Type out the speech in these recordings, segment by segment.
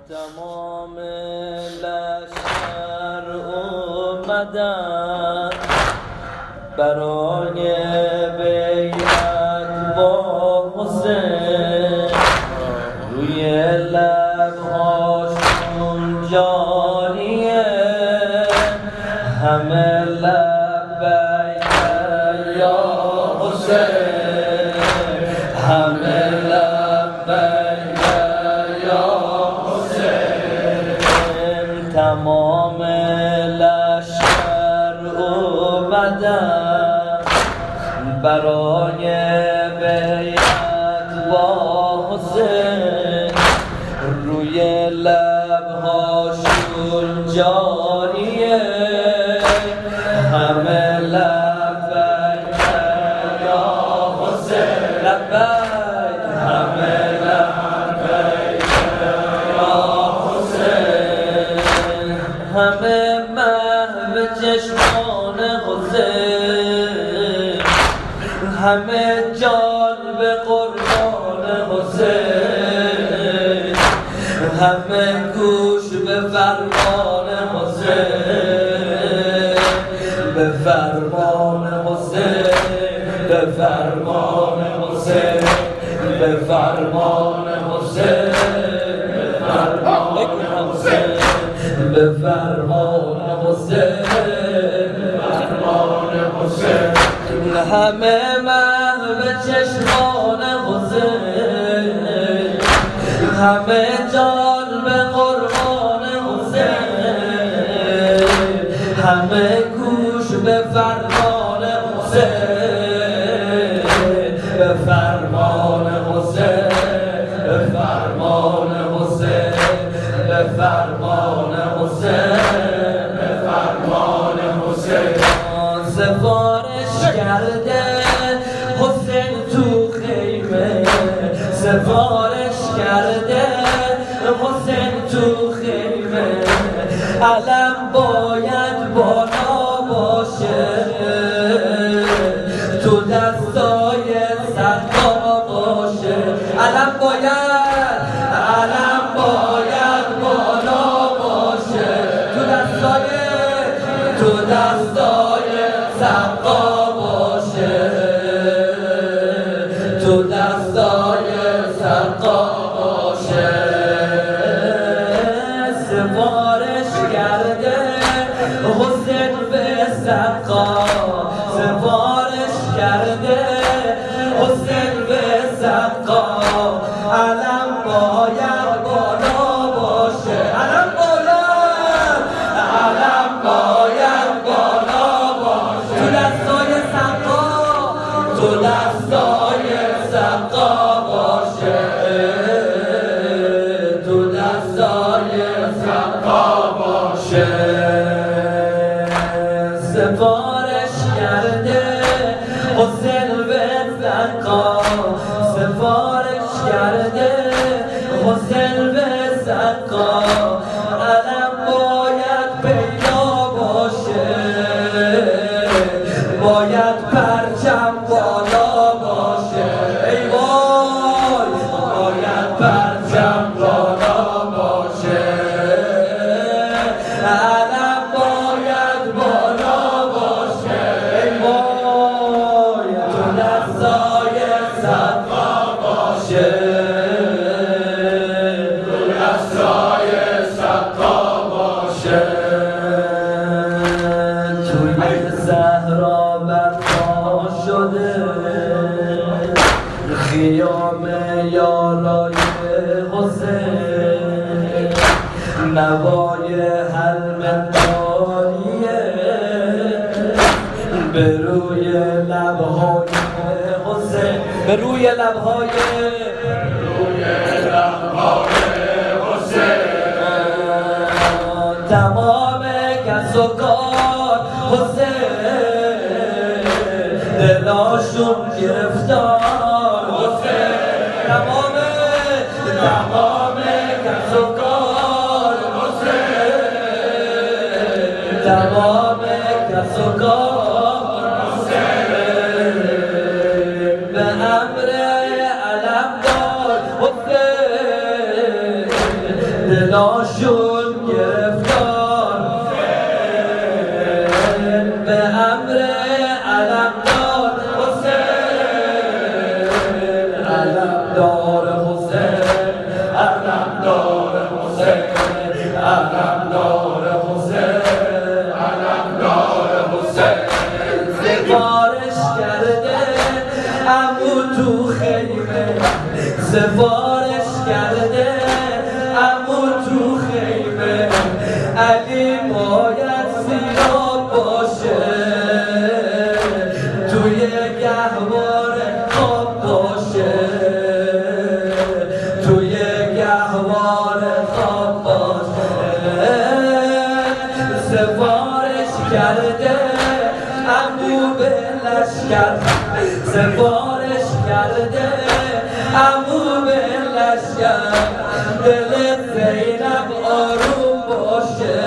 تمام لشکر اومدن برای بیعت با حسین، روی لبهاشون جاریه همه لبیک یا حسین، همه لبیک یا حسین. تمام لشکر اومدن برای بیعت با حسین، روی لبهاشون جاریه همه لبیک یا حسین، لبیک همه لبیک یا حسین. همه محو چشمان حسین، همه جان به قربان حسین، همه گوش به فرمان حسین، به فرمان حسین، به فرمان حسین، به فرمان حسین، به فرمان حسین، به فرمان حسین، به فرمان حسین. همه محو چشمان حسین، همه جان به قربان حسین، همه گوش به فرمان حسین، به فرمان حسین، به فرمان حسین، به فرمان حسین، به فرمان حسین. سفارش کرده حسین تو خیمه، سفارش کرده حسین تو خیمه، علم باید بالا باشه تو دستای صدا باشه، علم باید بالا باشه تو دستای صدا باشه، تو دستای صدا باشه. سفارش کرده حسین به صدا، سفارش کرده حسین به صدا، علم باید بالا باشه، علم باید بالا باشه تو دستای صدا، تو دستای صدا باشه، تو دستای صدا باشه. سفارش کرده حسین به صدا، سفارش کرده حسین به صدا، علم باید پیدا باشه، باید پرچم بالا باشه، ای وای باید پرچم بالا باشه، علم باید بالا باشه، ای وای تو دستای صدا باشه، تو دستای صدا باشه. توی صحرا برپا شده خیام یارای حسین، نوای حلمتاریه به روی لبهای حسین، به روی لبهای حسین. تمام کس و کار حسین، دلاشون گرفتار حسین، تمام کس و کار حسین، تمام کس و کار حسین، به امر علم دلاشون گرفتار به امر علمدار حسین علمدار حسین علمدار حسین علمدار حسین علمدار حسین سفارش کرده عمو تو خیمه سفارش کرده عمو تو خیمه علی باید سیراب باشه توی گهواره خواب باشه توی گهواره خواب باشه سفارش کرده عمو به لشکر سفارش کرده عمو به لشکر دل زینب آروم باشه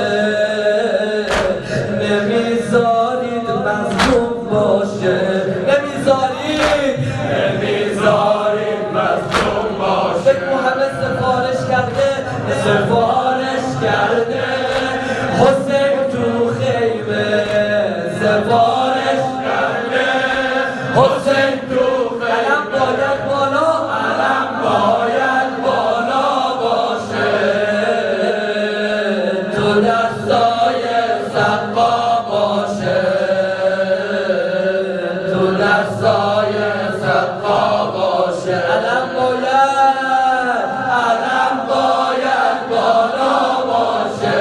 نمیذارید مظلوم باشه نمیذارید مظلوم باشه محمد سفارش کرده سفارش کرده حسین تو خیمه سفارش کرده حسین تو علم باید بالا علم باید بالا باشه تو دستای سقا باشه تو دستای سقا باشه علم باید بالا باشه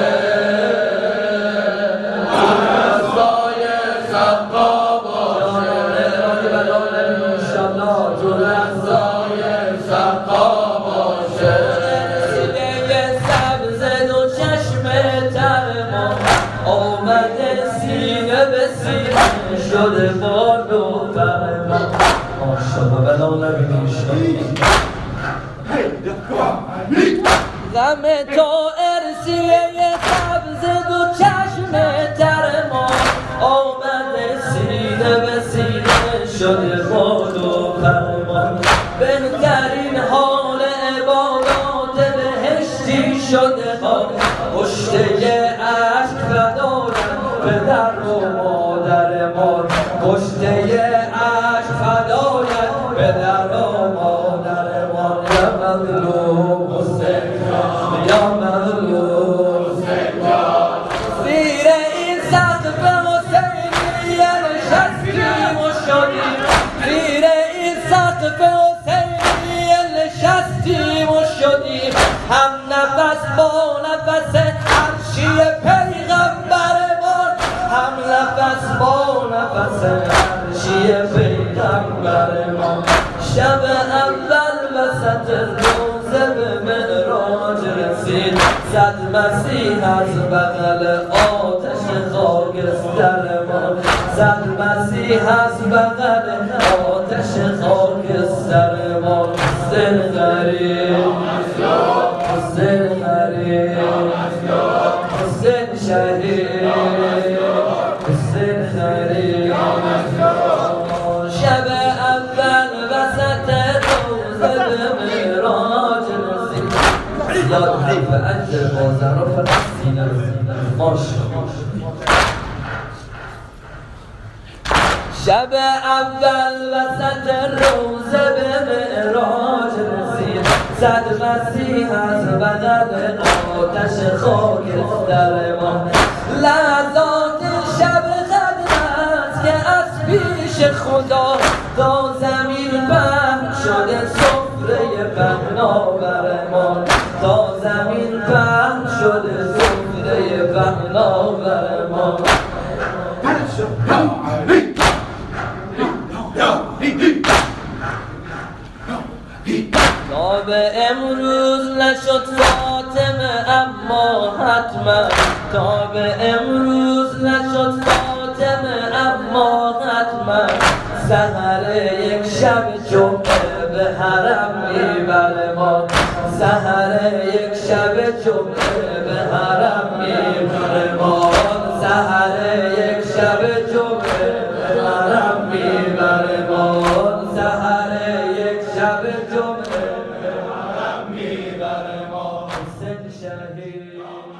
تو دستای سقا باشه انشالله تو دستای سقا باشه سینه سبز دو چشم ترما آمده سینه به سینه شده باد و فرما ماشالله بلا نبینی غم تو ارسیه سبز دو چشم ترما آمده سینه به سینه شده باد و فرما بهترین حال عبادات بهشتی شده باد پشته عشق فدایم پدر و مادر ما پشته عشق فدایم پدر و مادر ما یا مظلوم حسین یا مظلوم حسین زیر این سقف حسینیه نشستیم و شدیم زیر این سقف حسینیه نشستیم و شدیم هم نفس با نفس عرشی پیغمبرمان هم نفس با نفس عرشی پیغمبرمان شب اول وسط روزه به معراج رسید صد مسیح از بغل آتش خاکسترمان صد مسیح از بغل آتش خاکسترمان حسین غریب حسین غریب حسین شهید حسین غریب شب اول وسط روزه به معراج رسید یاد حیف اجل بازر و فلسطین شب اول وسط روزه به معراج رسید صد مسیح از بغل آتش خاکسترمان لحظات شب قدرت که از پیش خدا تا زمین پهن شده سفره پهناورمان تا زمین پهن شده سفره پهناورمان تا به امروز نشد فاطمه اما حتما تا به امروز نشد فاطمه اما حتما سحر یک شب جمعه به حرم میبره ما سحر یک شب جمعه به حرم میبره ما سحر یک شب جمعه به حرم میبره ما سحر یک شب جمعه به حرم میبره ما شهید